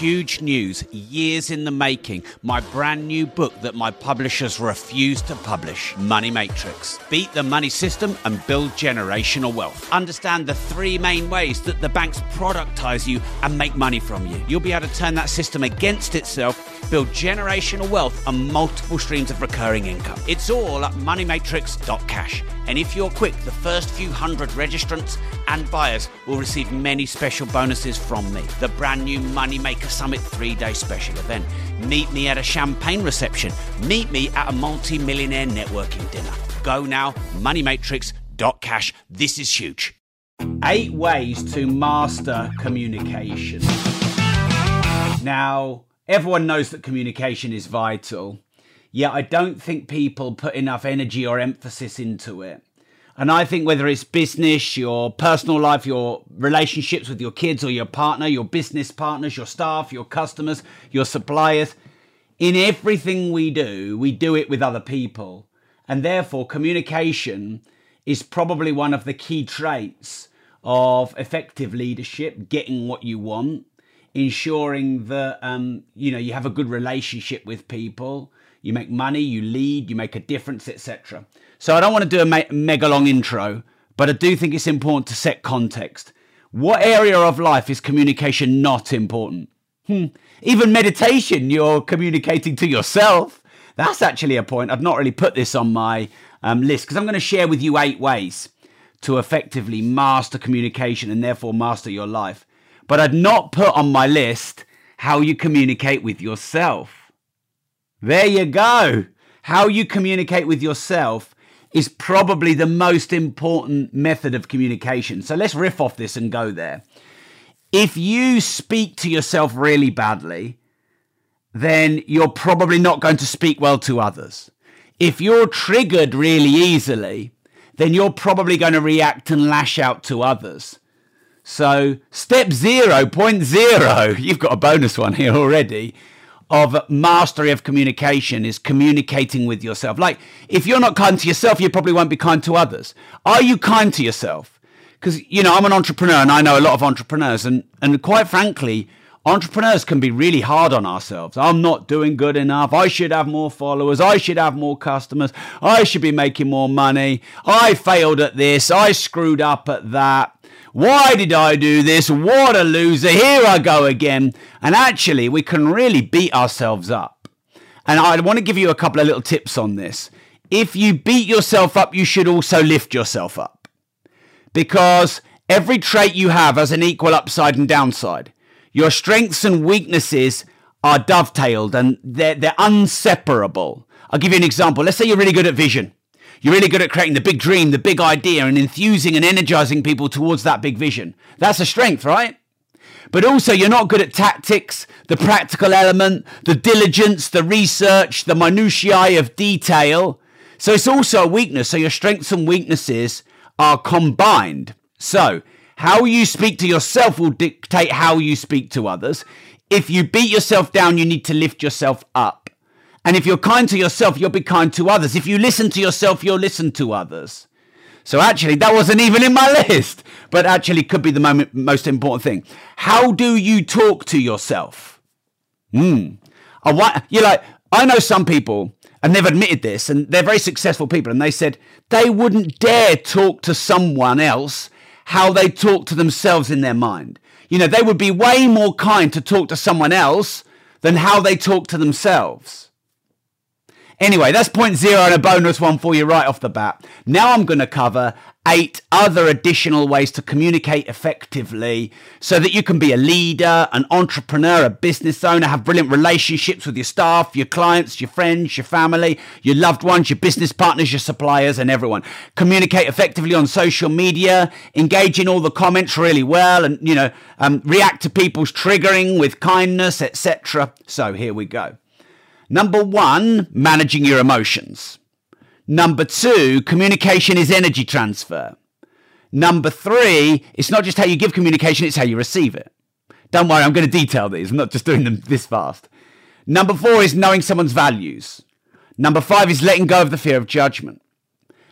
huge news, years in the making, my brand new book that my publishers refuse to publish, Money Matrix. Beat the money system and build generational wealth. Understand the three main ways that the banks productize you and make money from you. You'll be able to turn that system against itself, build generational wealth and multiple streams of recurring income. It's all at moneymatrix.cash. And if you're quick, the first few hundred registrants and buyers will receive many special bonuses from me. The brand new Moneymaker Summit 3-day special event. Meet me at a champagne reception. Meet me at a multi-millionaire networking dinner. Go now, moneymatrix.cash. This is huge. 8 ways to master communication. Now, everyone knows that communication is vital. Yet I don't think people put enough energy or emphasis into it. And I think whether it's business, your personal life, your relationships with your kids or your partner, your business partners, your staff, your customers, your suppliers, in everything we do it with other people. And therefore, communication is probably one of the key traits of effective leadership, getting what you want, ensuring that you have a good relationship with people. You make money, you lead, you make a difference, etc. So I don't want to do a mega long intro, but I do think it's important to set context. What area of life is communication not important? Even meditation, you're communicating to yourself. That's actually a point. I've not really put this on my list because I'm going to share with you 8 ways to effectively master communication and therefore master your life. But I'd not put on my list how you communicate with yourself. There you go. How you communicate with yourself is probably the most important method of communication. So let's riff off this and go there. If you speak to yourself really badly, then you're probably not going to speak well to others. If you're triggered really easily, then you're probably going to react and lash out to others. So step 0.0, you've got a bonus one here already, of mastery of communication is communicating with yourself. Like, if you're not kind to yourself, you probably won't be kind to others. Are you kind to yourself? Because, I'm an entrepreneur and I know a lot of entrepreneurs. And quite frankly, entrepreneurs can be really hard on ourselves. I'm not doing good enough. I should have more followers. I should have more customers. I should be making more money. I failed at this. I screwed up at that. Why did I do this? What a loser. Here I go again. And actually, we can really beat ourselves up. And I want to give you a couple of little tips on this. If you beat yourself up, you should also lift yourself up. Because every trait you have has an equal upside and downside. Your strengths and weaknesses are dovetailed and they're inseparable. I'll give you an example. Let's say you're really good at vision. You're really good at creating the big dream, the big idea, and enthusing and energizing people towards that big vision. That's a strength, right? But also, you're not good at tactics, the practical element, the diligence, the research, the minutiae of detail. So it's also a weakness. So your strengths and weaknesses are combined. So how you speak to yourself will dictate how you speak to others. If you beat yourself down, you need to lift yourself up. And if you're kind to yourself, you'll be kind to others. If you listen to yourself, you'll listen to others. So actually, that wasn't even in my list, but actually could be the most important thing. How do you talk to yourself? I know some people, and they've admitted this, and they're very successful people, and they said they wouldn't dare talk to someone else how they talk to themselves in their mind. They would be way more kind to talk to someone else than how they talk to themselves. Anyway, that's 0.0 and a bonus one for you right off the bat. Now I'm going to cover 8 other additional ways to communicate effectively so that you can be a leader, an entrepreneur, a business owner, have brilliant relationships with your staff, your clients, your friends, your family, your loved ones, your business partners, your suppliers, and everyone. Communicate effectively on social media, engage in all the comments really well, and, react to people's triggering with kindness, etc. So here we go. Number 1, managing your emotions. Number 2, communication is energy transfer. Number 3, it's not just how you give communication, it's how you receive it. Don't worry, I'm going to detail these. I'm not just doing them this fast. Number 4 is knowing someone's values. Number 5 is letting go of the fear of judgment.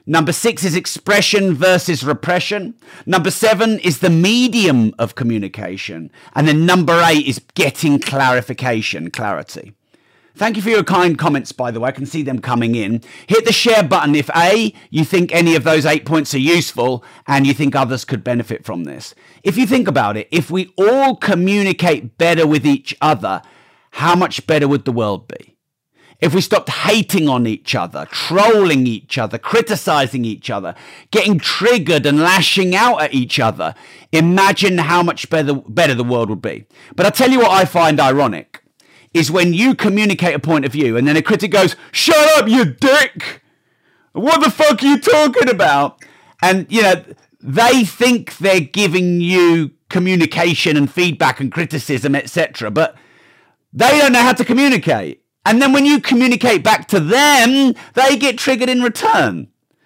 Number 6 is expression versus repression. Number 7 is the medium of communication. And then number 8 is getting clarification, clarity. Thank you for your kind comments, by the way. I can see them coming in. Hit the share button if A, you think any of those 8 points are useful and you think others could benefit from this. If you think about it, if we all communicate better with each other, how much better would the world be? If we stopped hating on each other, trolling each other, criticizing each other, getting triggered and lashing out at each other, imagine how much better the world would be. But I'll tell you what I find ironic is when you communicate a point of view and then a critic goes, "Shut up, you dick! What the fuck are you talking about?" And, they think they're giving you communication and feedback and criticism, etc., but they don't know how to communicate. And then when you communicate back to them, they get triggered in return.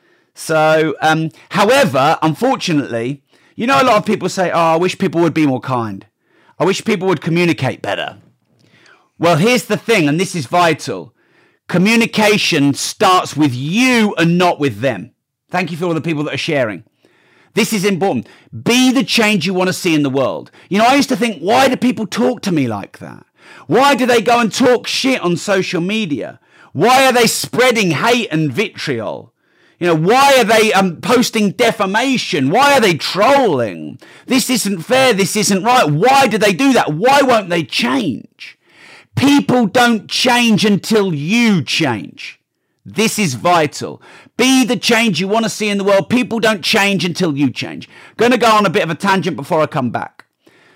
So, however, unfortunately, a lot of people say, "Oh, I wish people would be more kind. I wish people would communicate better." Well, here's the thing, and this is vital. Communication starts with you and not with them. Thank you for all the people that are sharing. This is important. Be the change you want to see in the world. I used to think, why do people talk to me like that? Why do they go and talk shit on social media? Why are they spreading hate and vitriol? Why are they posting defamation? Why are they trolling? This isn't fair. This isn't right. Why do they do that? Why won't they change? People don't change until you change. This is vital. Be the change you want to see in the world. People don't change until you change. Going to go on a bit of a tangent before I come back.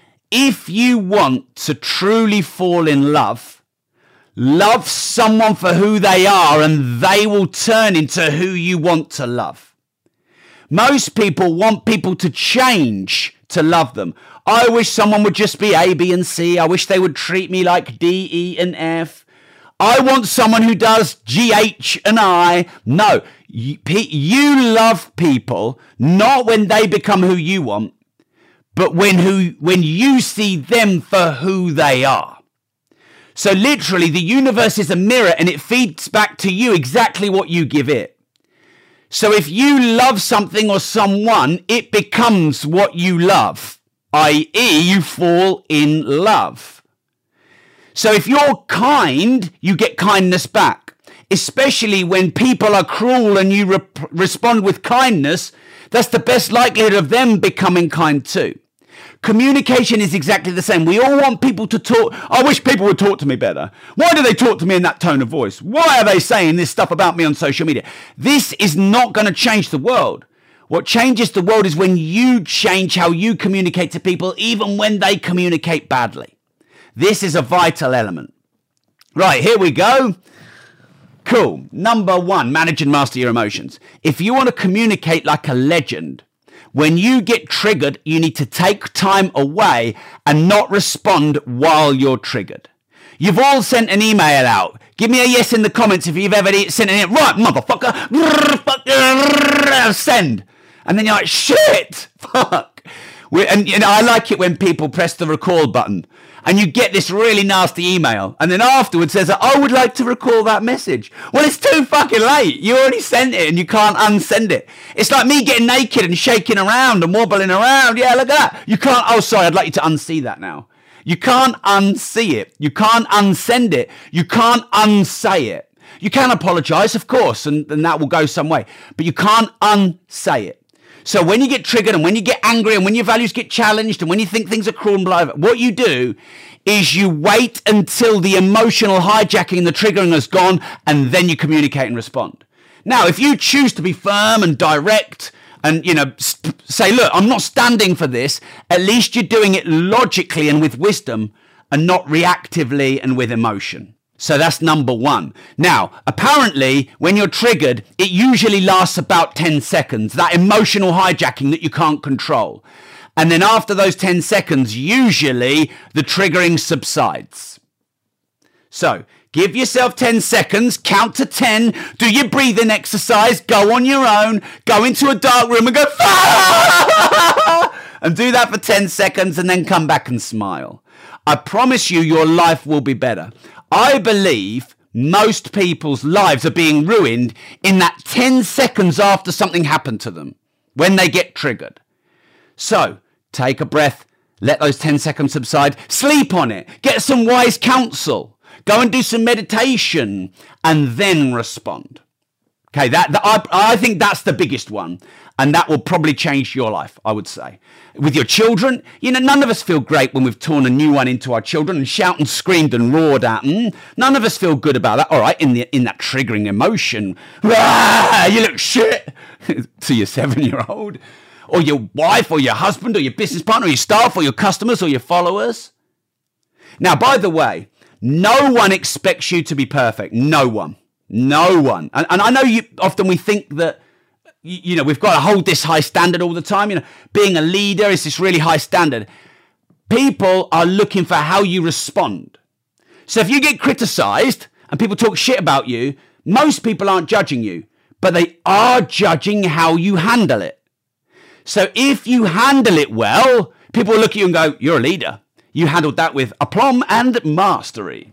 If you want to truly fall in love, love someone for who they are and they will turn into who you want to love. Most people want people to change to love them. I wish someone would just be A, B, and C. I wish they would treat me like D, E, and F. I want someone who does G, H, and I. No, you love people not when they become who you want, but when you see them for who they are. So literally, the universe is a mirror and it feeds back to you exactly what you give it. So if you love something or someone, it becomes what you love, i.e. you fall in love. So if you're kind, you get kindness back, especially when people are cruel and you respond with kindness. That's the best likelihood of them becoming kind too. Communication is exactly the same. We all want people to talk. I wish people would talk to me better. Why do they talk to me in that tone of voice? Why are they saying this stuff about me on social media? This is not going to change the world. What changes the world is when you change how you communicate to people, even when they communicate badly. This is a vital element. Right, here we go. Cool. Number 1, manage and master your emotions. If you want to communicate like a legend, when you get triggered, you need to take time away and not respond while you're triggered. You've all sent an email out. Give me a yes in the comments if you've ever sent an email. Right, motherfucker. Send. And then you're like, shit, fuck. And I like it when people press the record button and you get this really nasty email. And then afterwards says, I would like to recall that message. Well, it's too fucking late. You already sent it and you can't unsend it. It's like me getting naked and shaking around and wobbling around. Yeah, look at that. You can't. Oh, sorry. I'd like you to unsee that now. You can't unsee it. You can't unsend it. You can't unsay it. You can apologize, of course, and that will go some way. But you can't unsay it. So when you get triggered and when you get angry and when your values get challenged and when you think things are cruel and blah, what you do is you wait until the emotional hijacking and the triggering has gone and then you communicate and respond. Now, if you choose to be firm and direct and, say, look, I'm not standing for this, at least you're doing it logically and with wisdom and not reactively and with emotion. So that's number 1. Now, apparently, when you're triggered, it usually lasts about 10 seconds, that emotional hijacking that you can't control. And then after those 10 seconds, usually the triggering subsides. So give yourself 10 seconds, count to 10, do your breathing exercise, go on your own, go into a dark room and go, and do that for 10 seconds and then come back and smile. I promise you your life will be better. I believe Most people's lives are being ruined in that 10 seconds after something happened to them, when they get triggered. So take a breath, let those 10 seconds subside, sleep on it, get some wise counsel, go and do some meditation, and then respond. Okay, I think that's the biggest one, and that will probably change your life, I would say. With your children, none of us feel great when we've torn a new one into our children and shouted and screamed and roared at them. None of us feel good about that. All right, in that triggering emotion, you look shit to your 7-year-old, or your wife, or your husband, or your business partner, or your staff, or your customers, or your followers. Now, by the way, no one expects you to be perfect. No one. No one. And I know often we think that, we've got to hold this high standard all the time. Being a leader is this really high standard. People are looking for how you respond. So if you get criticized and people talk shit about you, most people aren't judging you, but they are judging how you handle it. So if you handle it well, people will look at you and go, you're a leader. You handled that with aplomb and mastery.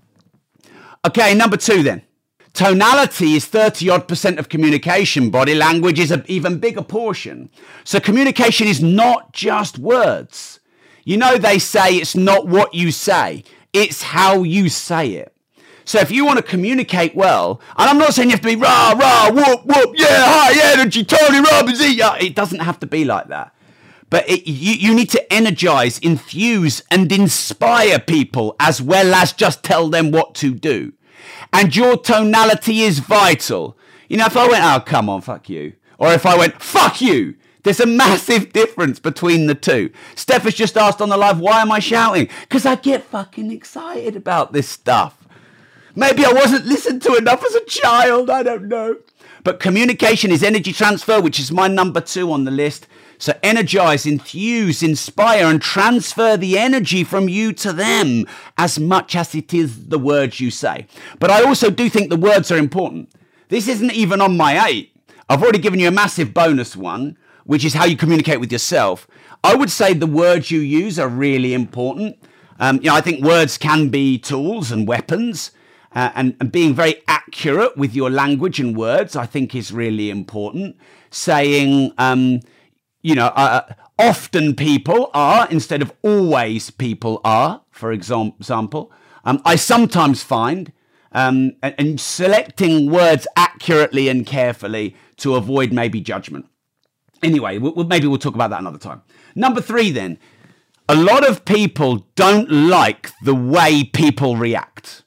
Okay, number 2 then. Tonality is 30-odd% of communication. Body language is an even bigger portion. So communication is not just words. They say it's not what you say. It's how you say it. So if you want to communicate well, and I'm not saying you have to be rah, rah, whoop, whoop, yeah, high energy, Tony Robbins, it doesn't have to be like that. But you need to energize, infuse, and inspire people as well as just tell them what to do. And your tonality is vital. If I went, oh, come on, fuck you. Or if I went, fuck you. There's a massive difference between the two. Steph has just asked on the live, why am I shouting? Because I get fucking excited about this stuff. Maybe I wasn't listened to enough as a child. I don't know. But communication is energy transfer, which is my number 2 on the list. So energize, infuse, inspire, and transfer the energy from you to them as much as it is the words you say. But I also do think the words are important. This isn't even on my 8. I've already given you a massive bonus one, which is how you communicate with yourself. I would say the words you use are really important. I think words can be tools and weapons. And being very accurate with your language and words, I think, is really important. Saying, often people are instead of always people are, for example. I sometimes find, and selecting words accurately and carefully to avoid maybe judgment. Anyway, maybe we'll talk about that another time. Number 3 then. A lot of people don't like the way people react.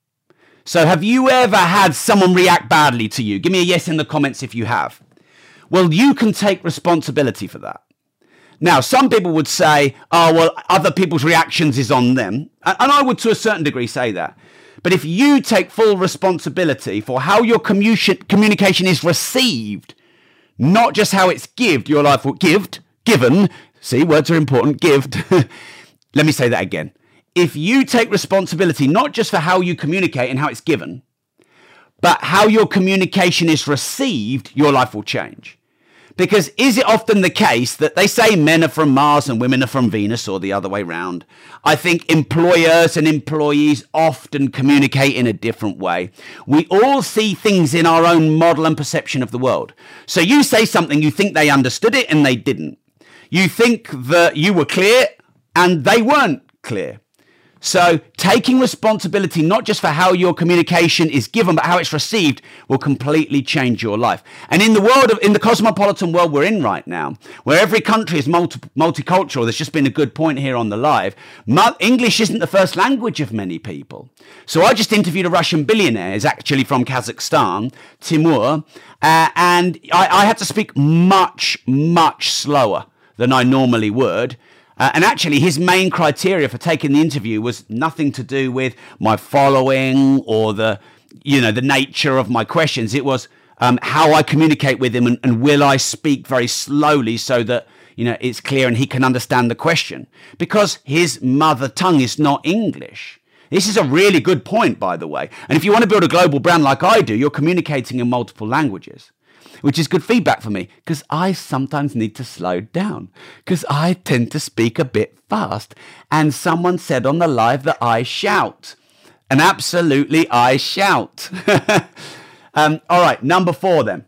So have you ever had someone react badly to you? Give me a yes in the comments if you have. Well, you can take responsibility for that. Now, some people would say, oh, well, other people's reactions is on them. And I would to a certain degree say that. But if you take full responsibility for how your communication is received, not just how it's given, your life will given. See, words are important, gived. Let me say that again. If you take responsibility, not just for how you communicate and how it's given, but how your communication is received, your life will change. Because is it often the case that they say men are from Mars and women are from Venus, or the other way round? I think employers and employees often communicate in a different way. We all see things in our own model and perception of the world. So you say something, you think they understood it and they didn't. You think that you were clear and they weren't clear. So taking responsibility, not just for how your communication is given, but how it's received, will completely change your life. And in the cosmopolitan world we're in right now, where every country is multicultural, there's just been a good point here on the live. English isn't the first language of many people. So I just interviewed a Russian billionaire, he's actually from Kazakhstan, Timur, and I had to speak much, much slower than I normally would. And actually, his main criteria for taking the interview was nothing to do with my following or the nature of my questions. It was how I communicate with him and will I speak very slowly so that, it's clear and he can understand the question. Because his mother tongue is not English. This is a really good point, by the way. And if you want to build a global brand like I do, you're communicating in multiple languages. Which is good feedback for me, because I sometimes need to slow down, because I tend to speak a bit fast. And someone said on the live that I shout. And absolutely I shout. All right, number 4 then.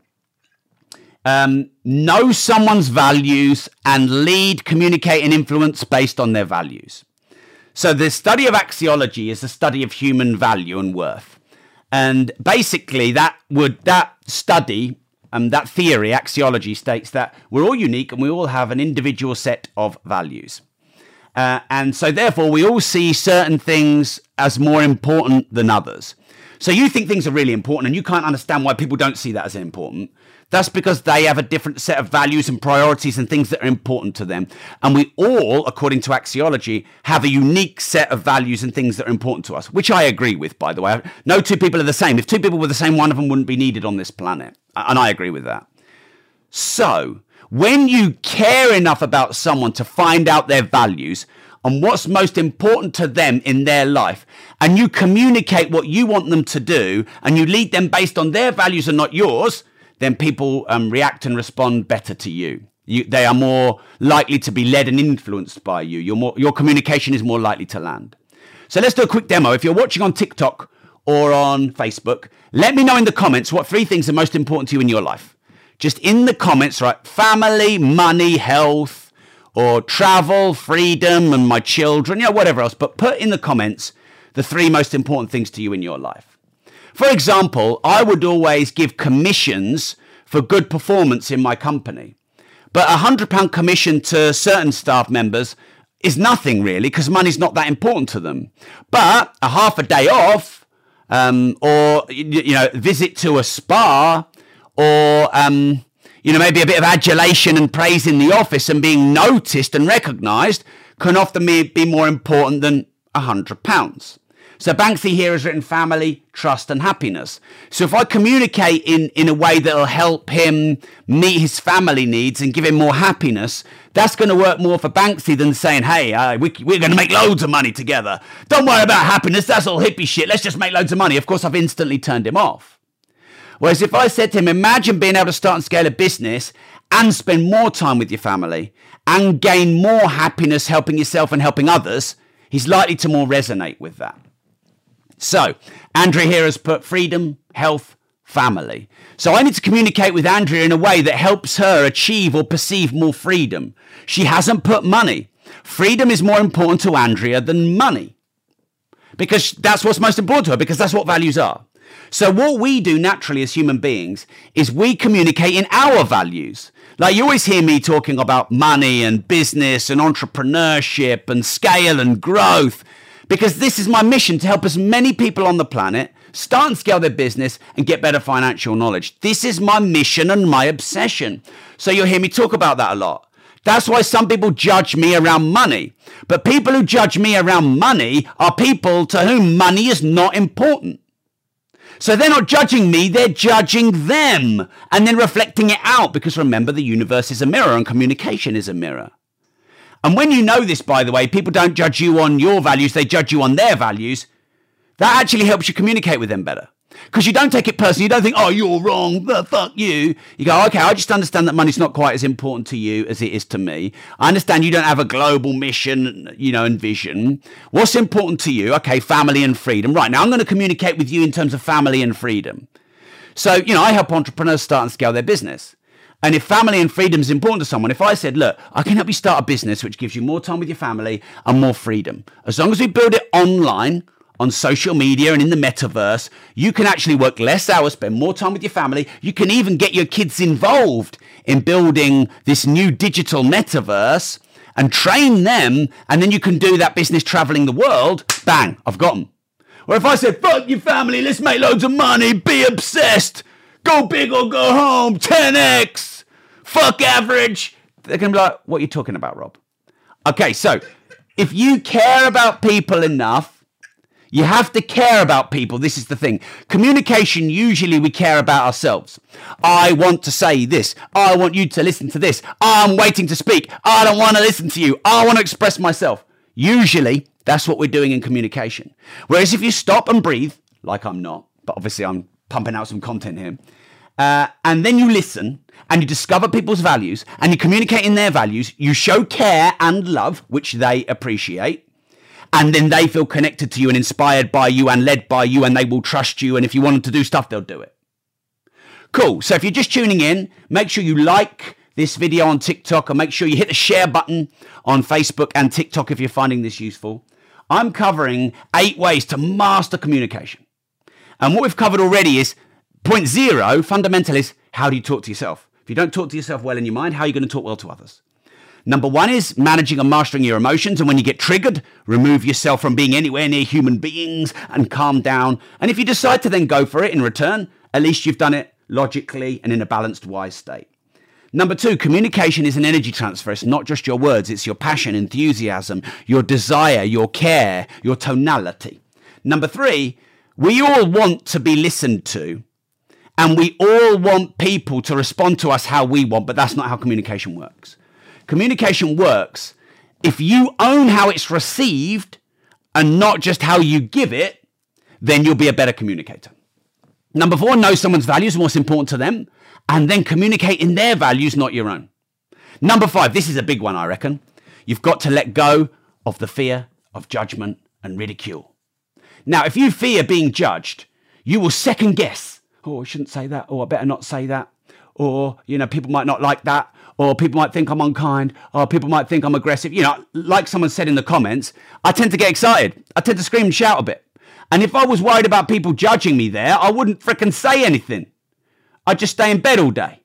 Know someone's values and lead, communicate, and influence based on their values. So the study of axiology is the study of human value and worth. And basically that study, that theory, axiology, states that we're all unique and we all have an individual set of values. And so therefore we all see certain things as more important than others. So you think things are really important and you can't understand why people don't see that as important. That's because they have a different set of values and priorities and things that are important to them. And we all, according to axiology, have a unique set of values and things that are important to us, which I agree with, by the way. No two people are the same. If two people were the same, one of them wouldn't be needed on this planet. And I agree with that. So when you care enough about someone to find out their values and what's most important to them in their life, and you communicate what you want them to do, and you lead them based on their values and not yours, then people react and respond better to you. They are more likely to be led and influenced by you. Your communication is more likely to land. So let's do a quick demo. If you're watching on TikTok or on Facebook, let me know in the comments what 3 things are most important to you in your life. Just in the comments, right? Family, money, health, or travel, freedom, and my children, whatever else. But put in the comments the 3 most important things to you in your life. For example, I would always give commissions for good performance in my company. But £100 commission to certain staff members is nothing really, because money's not that important to them. But a half a day off, or visit to a spa, or maybe a bit of adulation and praise in the office and being noticed and recognised can often be more important than £100. So Banksy here has written family, trust, and happiness. So if I communicate in a way that'll help him meet his family needs and give him more happiness, that's going to work more for Banksy than saying, hey, we're going to make loads of money together. Don't worry about happiness. That's all hippie shit. Let's just make loads of money. Of course, I've instantly turned him off. Whereas if I said to him, imagine being able to start and scale a business and spend more time with your family and gain more happiness helping yourself and helping others, he's likely to more resonate with that. So, Andrea here has put freedom, health, family. So I need to communicate with Andrea in a way that helps her achieve or perceive more freedom. She hasn't put money. Freedom is more important to Andrea than money, because that's what's most important to her, because that's what values are. So what we do naturally as human beings is we communicate in our values. Like you always hear me talking about money and business and entrepreneurship and scale and growth, because this is my mission, to help as many people on the planet start and scale their business and get better financial knowledge. This is my mission and my obsession. So you'll hear me talk about that a lot. That's why some people judge me around money. But people who judge me around money are people to whom money is not important. So they're not judging me, they're judging them and then reflecting it out, because remember, the universe is a mirror and communication is a mirror. And when you know this, by the way, people don't judge you on your values, they judge you on their values. That actually helps you communicate with them better. Because you don't take it personally. You don't think, oh, you're wrong, fuck you. You go, okay, I just understand that money's not quite as important to you as it is to me. I understand you don't have a global mission, and vision. What's important to you? Okay, family and freedom. Right, now I'm going to communicate with you in terms of family and freedom. So, I help entrepreneurs start and scale their business. And if family and freedom is important to someone, if I said, look, I can help you start a business which gives you more time with your family and more freedom. As long as we build it online, on social media and in the metaverse, you can actually work less hours, spend more time with your family. You can even get your kids involved in building this new digital metaverse and train them. And then you can do that business traveling the world. Bang, I've got them. Or if I said, fuck your family, let's make loads of money, be obsessed, go big or go home, 10x, fuck average. They're going to be like, what are you talking about, Rob? Okay, so if you care about people enough, you have to care about people. This is the thing. Communication, usually we care about ourselves. I want to say this. I want you to listen to this. I'm waiting to speak. I don't want to listen to you. I want to express myself. Usually, that's what we're doing in communication. Whereas if you stop and breathe, like I'm not, but obviously I'm pumping out some content here, and then you listen and you discover people's values and you communicate in their values, you show care and love, which they appreciate. And then they feel connected to you and inspired by you and led by you, and they will trust you. And if you want them to do stuff, they'll do it. Cool. So if you're just tuning in, make sure you like this video on TikTok, and make sure you hit the share button on Facebook and TikTok if you're finding this useful. I'm covering 8 ways to master communication. And what we've covered already is point 0, fundamental, is how do you talk to yourself? If you don't talk to yourself well in your mind, how are you going to talk well to others? Number 1 is managing and mastering your emotions. And when you get triggered, remove yourself from being anywhere near human beings and calm down. And if you decide to then go for it in return, at least you've done it logically and in a balanced, wise state. Number 2, communication is an energy transfer. It's not just your words. It's your passion, enthusiasm, your desire, your care, your tonality. Number 3, we all want to be listened to, and we all want people to respond to us how we want, but that's not how communication works. Communication works if you own how it's received and not just how you give it, then you'll be a better communicator. Number 4, know someone's values and what's important to them, and then communicate in their values, not your own. Number 5, this is a big one, I reckon. You've got to let go of the fear of judgment and ridicule. Now, if you fear being judged, you will second guess. Oh, I shouldn't say that. Oh, I better not say that. Or, people might not like that. Or people might think I'm unkind. Or people might think I'm aggressive. Like someone said in the comments, I tend to get excited. I tend to scream and shout a bit. And if I was worried about people judging me there, I wouldn't frickin' say anything. I'd just stay in bed all day.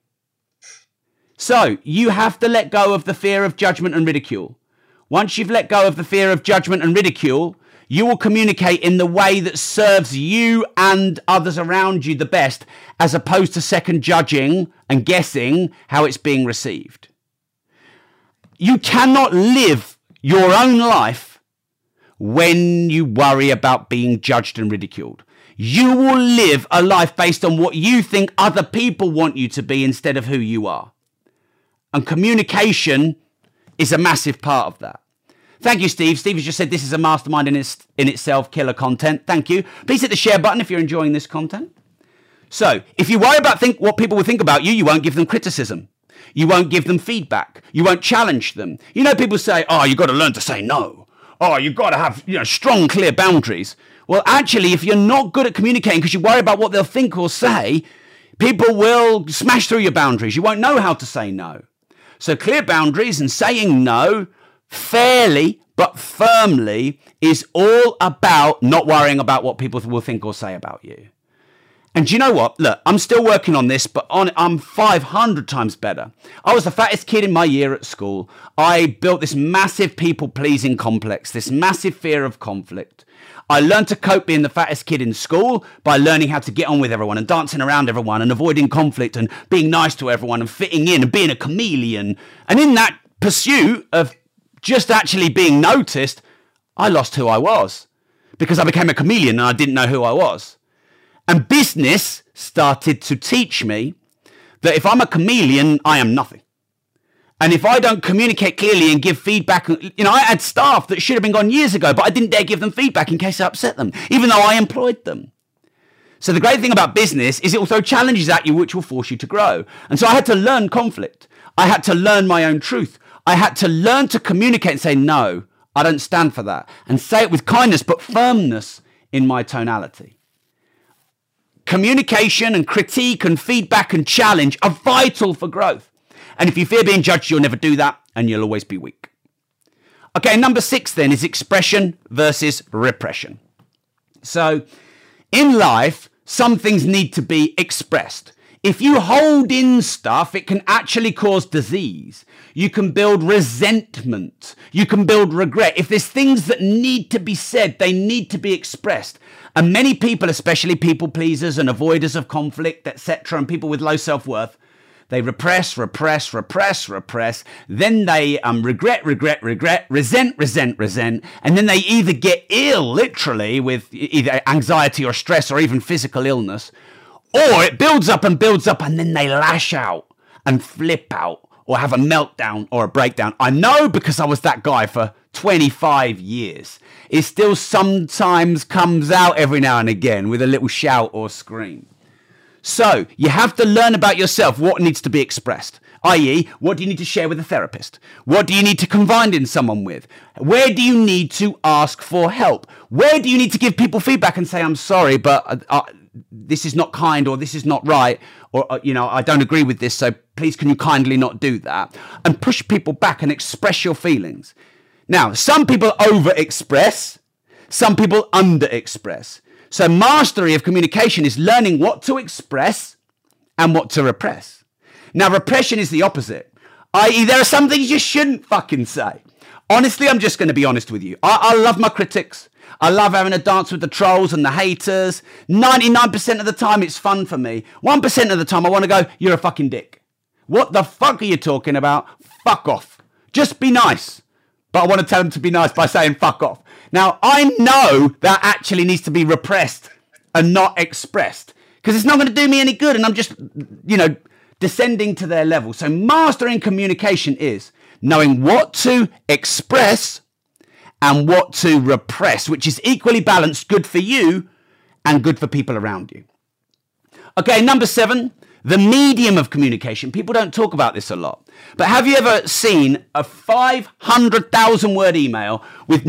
So you have to let go of the fear of judgment and ridicule. Once you've let go of the fear of judgment and ridicule, you will communicate in the way that serves you and others around you the best, as opposed to second judging and guessing how it's being received. You cannot live your own life when you worry about being judged and ridiculed. You will live a life based on what you think other people want you to be instead of who you are. And communication is a massive part of that. Thank you, Steve. Steve has just said this is a mastermind in itself, killer content. Thank you. Please hit the share button if you're enjoying this content. So, if you worry about what people will think about you, you won't give them criticism. You won't give them feedback. You won't challenge them. People say, oh, you've got to learn to say no. Oh, you've got to have strong, clear boundaries. Well, actually, if you're not good at communicating because you worry about what they'll think or say, people will smash through your boundaries. You won't know how to say no. So clear boundaries and saying no fairly but firmly is all about not worrying about what people will think or say about you. And do you know what? Look, I'm still working on this, but I'm 500 times better. I was the fattest kid in my year at school. I built this massive people-pleasing complex, this massive fear of conflict. I learned to cope being the fattest kid in school by learning how to get on with everyone and dancing around everyone and avoiding conflict and being nice to everyone and fitting in and being a chameleon. And in that pursuit of just actually being noticed, I lost who I was because I became a chameleon and I didn't know who I was. And business started to teach me that if I'm a chameleon, I am nothing. And if I don't communicate clearly and give feedback, I had staff that should have been gone years ago, but I didn't dare give them feedback in case I upset them, even though I employed them. So the great thing about business is it will throw challenges at you, which will force you to grow. And so I had to learn conflict. I had to learn my own truth. I had to learn to communicate and say, no, I don't stand for that. And say it with kindness, but firmness in my tonality. Communication and critique and feedback and challenge are vital for growth. And if you fear being judged, you'll never do that and you'll always be weak. Okay, number 6 then is expression versus repression. So in life, some things need to be expressed. If you hold in stuff, it can actually cause disease. You can build resentment. You can build regret. If there's things that need to be said, they need to be expressed. And many people, especially people pleasers and avoiders of conflict, etc., and people with low self-worth, they repress. Then they regret, resent. And then they either get ill, literally, with either anxiety or stress or even physical illness, or it builds up, and then they lash out and flip out or have a meltdown or a breakdown. I know because I was that guy for 25 years. It still sometimes comes out every now and again with a little shout or scream. So you have to learn about yourself, what needs to be expressed. i.e., what do you need to share with a therapist? What do you need to confide in someone with? Where do you need to ask for help? Where do you need to give people feedback and say, I'm sorry, but this is not kind, or this is not right, or, I don't agree with this, so please can you kindly not do that? And push people back and express your feelings. Now, some people over-express, some people under-express. So mastery of communication is learning what to express and what to repress. Now, repression is the opposite, i.e. there are some things you shouldn't fucking say. Honestly, I'm just going to be honest with you. I love my critics. I love having a dance with the trolls and the haters. 99% of the time, it's fun for me. 1% of the time, I want to go, you're a fucking dick. What the fuck are you talking about? Fuck off. Just be nice. But I want to tell them to be nice by saying fuck off. Now, I know that actually needs to be repressed and not expressed, because it's not going to do me any good. And I'm just, descending to their level. So mastering communication is knowing what to express and what to repress, which is equally balanced, good for you and good for people around you. Okay, number 7, the medium of communication. People don't talk about this a lot, but have you ever seen a 500,000 word email with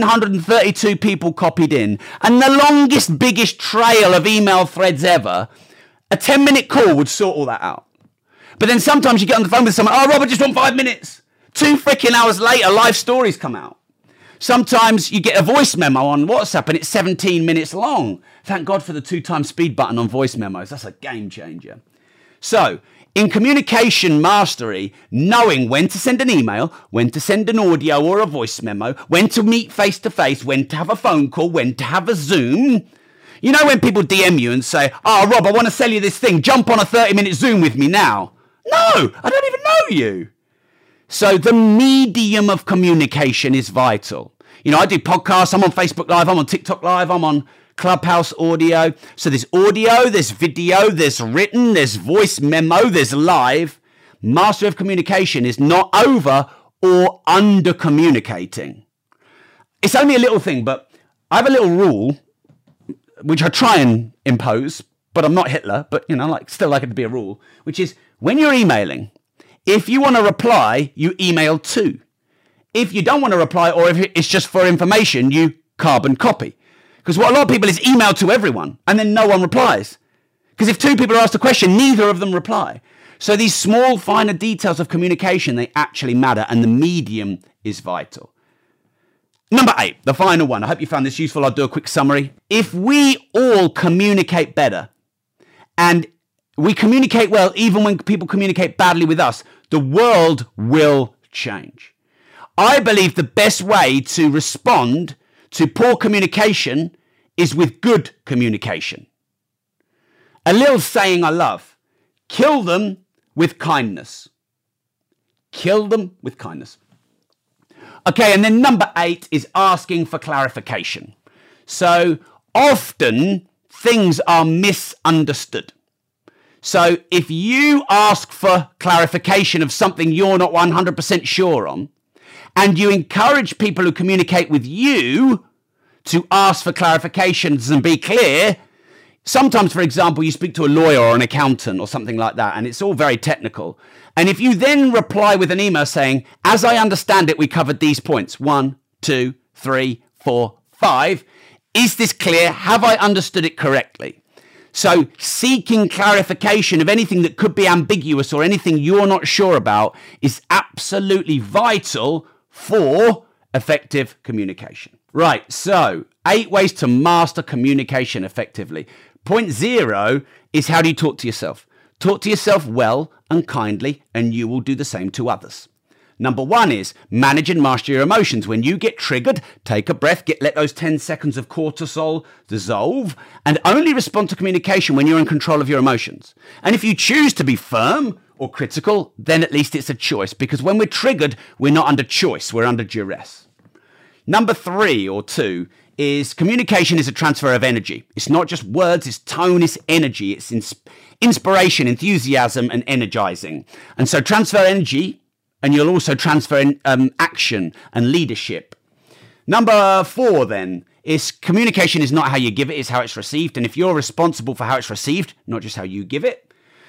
932 people copied in and the longest, biggest trail of email threads ever? A 10-minute call would sort all that out. But then sometimes you get on the phone with someone, oh, Robert, just want 5 minutes. 2 freaking hours later, live stories come out. Sometimes you get a voice memo on WhatsApp and it's 17 minutes long. Thank God for the 2x speed button on voice memos. That's a game changer. So in communication mastery, knowing when to send an email, when to send an audio or a voice memo, when to meet face to face, when to have a phone call, when to have a Zoom. You know when people DM you and say, oh, Rob, I want to sell you this thing. Jump on a 30-minute Zoom with me now. No, I don't even know you. So the medium of communication is vital. I do podcasts. I'm on Facebook Live. I'm on TikTok Live. I'm on Clubhouse audio. So there's audio, there's video, there's written, there's voice memo, there's live. Mastery of communication is not over or under communicating. It's only a little thing, but I have a little rule, which I try and impose, but I'm not Hitler, but still like it to be a rule, which is when you're emailing, if you want to reply, you email to. If you don't want to reply, or if it's just for information, you carbon copy. Because what a lot of people is email to everyone and then no one replies. Because if 2 people are asked a question, neither of them reply. So these small, finer details of communication, they actually matter, and the medium is vital. Number 8, the final one. I hope you found this useful. I'll do a quick summary. If we all communicate better, and we communicate well, even when people communicate badly with us, the world will change. I believe the best way to respond to poor communication is with good communication. A little saying I love: kill them with kindness. Kill them with kindness. Okay, and then number 8 is asking for clarification. So often things are misunderstood. So if you ask for clarification of something you're not 100% sure on, and you encourage people who communicate with you to ask for clarifications and be clear, sometimes, for example, you speak to a lawyer or an accountant or something like that, and it's all very technical. And if you then reply with an email saying, as I understand it, we covered these points, 1, 2, 3, 4, 5. Is this clear? Have I understood it correctly? So seeking clarification of anything that could be ambiguous or anything you're not sure about is absolutely vital for effective communication. Right, so 8 ways to master communication effectively. Point 0 is, how do you talk to yourself? Talk to yourself well and kindly, and you will do the same to others. Number 1 is manage and master your emotions. When you get triggered, take a breath, let those 10 seconds of cortisol dissolve, and only respond to communication when you're in control of your emotions. And if you choose to be firm or critical, then at least it's a choice, because when we're triggered, we're not under choice, we're under duress. Number 3 or 2 is communication is a transfer of energy. It's not just words, it's tone, it's energy, it's inspiration, enthusiasm, and energizing. And so transfer energy, and you'll also transfer action and leadership. Number 4 then is communication is not how you give it, it's how it's received. And if you're responsible for how it's received, not just how you give it,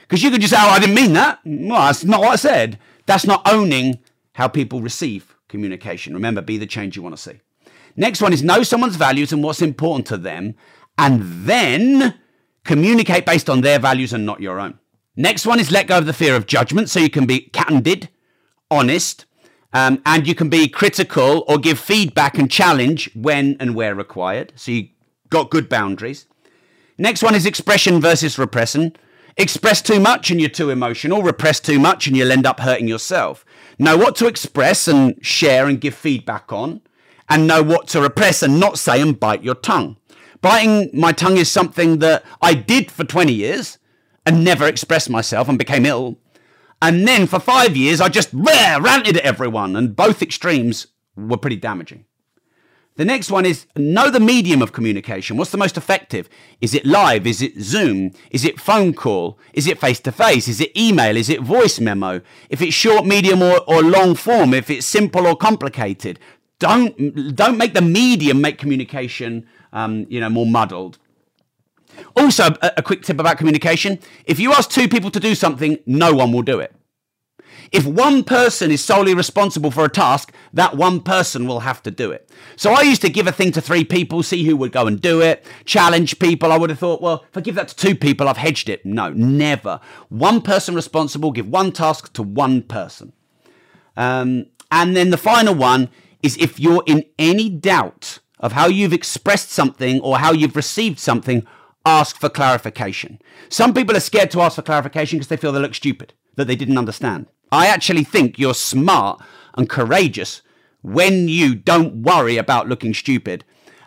Because you could just say, oh, I didn't mean that. Well, that's not what I said. That's not owning how people receive communication. Remember, be the change you want to see. Next one is know someone's values and what's important to them, and then communicate based on their values and not your own. Next one is let go of the fear of judgment, so you can be candid, honest, and you can be critical or give feedback and challenge when and where required. So you got good boundaries. Next one is expression versus repression. Express too much and you're too emotional. Repress too much and you'll end up hurting yourself. Know what to express and share and give feedback on, and know what to repress and not say and bite your tongue. Biting my tongue is something that I did for 20 years and never expressed myself and became ill. And then for 5 years, I just ranted at everyone, and both extremes were pretty damaging. The next one is know the medium of communication. What's the most effective? Is it live? Is it Zoom? Is it phone call? Is it face-to-face? Is it email? Is it voice memo? If it's short, medium, or long form, if it's simple or complicated, don't make the medium make communication more muddled. Also, a quick tip about communication. If you ask two people to do something, no one will do it. If one person is solely responsible for a task, that one person will have to do it. So I used to give a thing to 3 people, see who would go and do it, challenge people. I would have thought, well, if I give that to 2 people, I've hedged it. No, never. One person responsible, give one task to one person. And then the final one is if you're in any doubt of how you've expressed something or how you've received something, ask for clarification. Some people are scared to ask for clarification because they feel they look stupid, that they didn't understand. I actually think you're smart and courageous when you don't worry about looking stupid.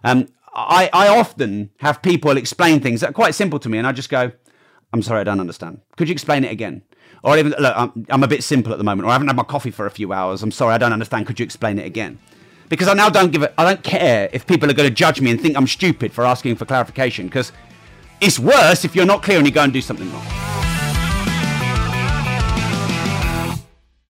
I often have people explain things that are quite simple to me, and I just go, I'm sorry, I don't understand. Could you explain it again? Or even, look, I'm a bit simple at the moment, or I haven't had my coffee for a few hours. I'm sorry, I don't understand. Could you explain it again? Because I now don't care if people are going to judge me and think I'm stupid for asking for clarification, because it's worse if you're not clear and you go and do something wrong.